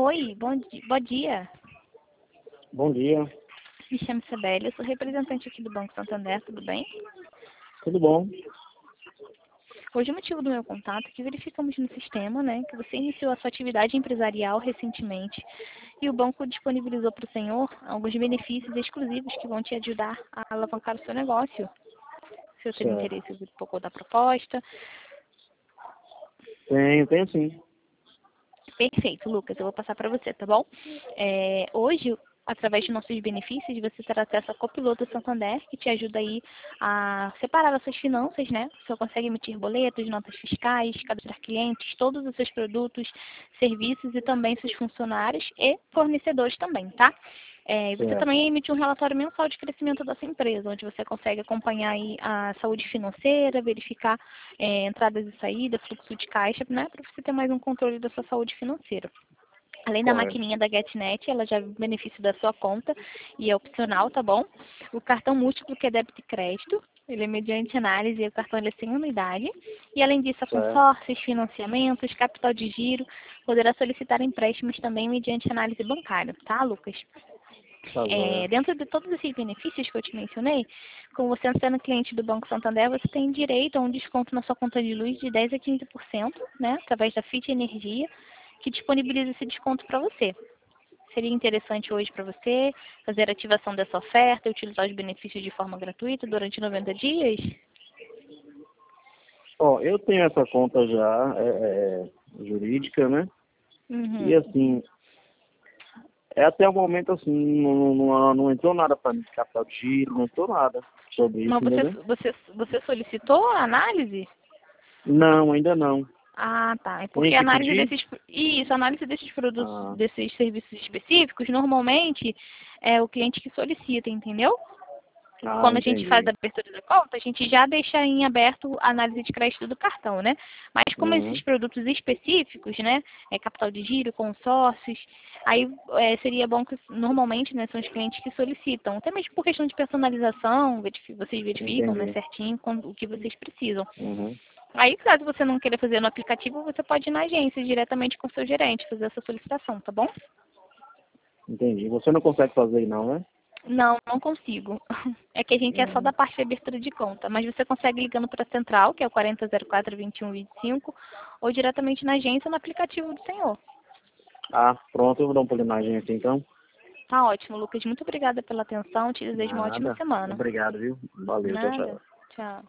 Oi, bom dia. Bom dia, Me chamo Isabelle, eu sou representante aqui do Banco Santander, tudo bem? tudo bom? Hoje o motivo do meu contato é que verificamos no sistema, né, que você iniciou a sua atividade empresarial recentemente e o banco disponibilizou para o senhor alguns benefícios exclusivos que vão te ajudar a alavancar o seu negócio. Se você tem Certo. interesse em ouvir um pouco da proposta. Tenho sim. Perfeito, Lucas, eu vou passar para você, tá bom? Hoje, através de nossos benefícios, você terá acesso a Copiloto Santander, que te ajuda aí a separar as suas finanças, né? Você consegue emitir boletos, notas fiscais, cadastrar clientes, todos os seus produtos, serviços e também seus funcionários e fornecedores também, tá? E você Certo. também emite um relatório mensal de crescimento da sua empresa, onde você consegue acompanhar aí a saúde financeira, verificar entradas e saídas, fluxo de caixa, né, para você ter mais um controle da sua saúde financeira. Além da Correto. maquininha da GetNet, ela já é benefício da sua conta e é opcional, tá bom? O cartão múltiplo, que é débito e crédito, ele é mediante análise e o cartão ele é sem anuidade. E além disso, a Certo. consórcios, financiamentos, capital de giro, poderá solicitar empréstimos também mediante análise bancária, tá, Lucas? Tá joia. Dentro de todos esses benefícios que eu te mencionei, com você sendo cliente do Banco Santander, você tem direito a um desconto na sua conta de luz de 10 a 15%, né, através da FIT Energia, que disponibiliza esse desconto para você. Seria interessante hoje para você fazer a ativação dessa oferta e utilizar os benefícios de forma gratuita durante 90 dias? Ó, eu tenho essa conta já, jurídica, né? E Uhum. assim, até o momento assim, não entrou nada para mim de capital de giro, não entrou nada sobre Mas isso, entendeu? você solicitou a análise? Não, ainda não. Ah, tá. É Tem porque a que análise pedir? a análise desses produtos, Ah, desses serviços específicos, normalmente é o cliente que solicita, entendeu? Quando a gente faz entendi. a abertura da conta, a gente já deixa em aberto a análise de crédito do cartão, né? Mas como esses Uhum, produtos específicos, né, capital de giro, consórcios, aí seria bom que normalmente, né, são os clientes que solicitam, até mesmo por questão de personalização, vocês verificam, né, entendi. certinho o que vocês precisam. Uhum, Aí, caso você não queira fazer no aplicativo, você pode ir na agência diretamente com o seu gerente, fazer essa solicitação, tá bom? entendi. Você não consegue fazer aí não, né? Não, não consigo. É que a gente é só da Uhum. parte de abertura de conta, mas você consegue ligando para a central, que é o 4004-2125, ou diretamente na agência ou no aplicativo do senhor. Ah, pronto, eu vou dar um pulinho na agência então. Tá ótimo, Lucas. Muito obrigada pela atenção. Te desejo uma ótima Nada. semana. Obrigado, viu? Valeu, tchau, Nada. tchau. Tchau.